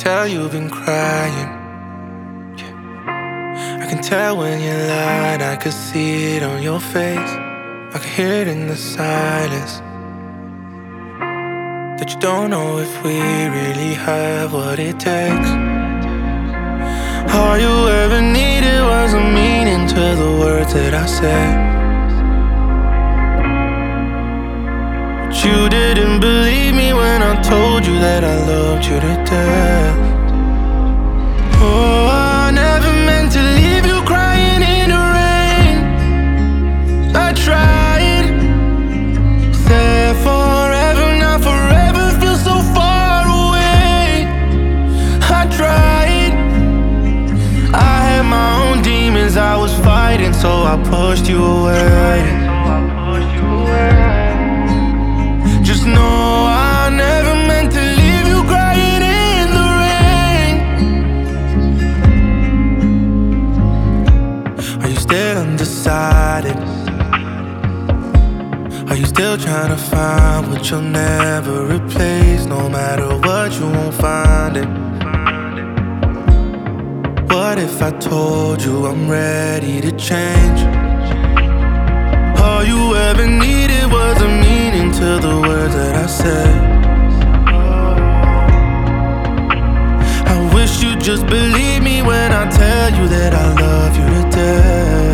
tell you've been crying. I can tell when you lied, I could see it on your face. I could hear it in the silence, that you don't know if we really have what it takes. All you ever needed was a meaning to the words that I said. But you didn't believe me when I told you that I loved you to death. Oh, I never meant to leave you crying in the rain. I tried, said forever, now forever feels so far away. I tried, I had my own demons I was fighting, so I pushed you away. Just know I never meant to leave you crying in the rain. Are you still undecided? Are you still trying to find what you'll never replace? No matter what, you won't find it. What if I told you I'm ready to change? All you ever needed was a meaning to the words that I said. I wish you'd just believe me when I tell you that I love you to death.